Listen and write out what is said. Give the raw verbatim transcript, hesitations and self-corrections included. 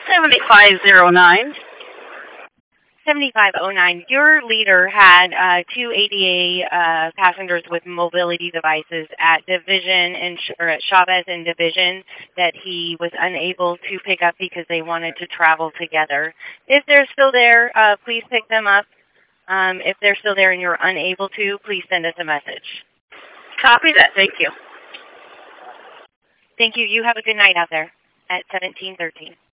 seventy-five oh nine. seventy-five oh nine. Your leader had uh, two A D A uh, passengers with mobility devices at Division and or at Chavez and Division that he was unable to pick up because they wanted to travel together. If they're still there, uh, please pick them up. Um, if they're still there and you're unable to, please send us a message. Copy that. Thank you. Thank you. You have a good night out there at seventeen thirteen.